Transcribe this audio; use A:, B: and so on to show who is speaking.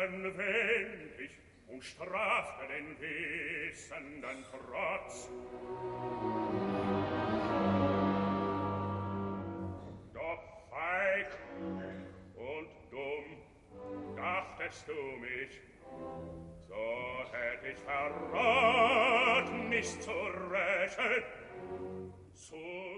A: anwendlich und strafte den wissenden Trotz. Doch feig und dumm dachtest du mich, so hätt ich Verrat nicht zu rächen, zu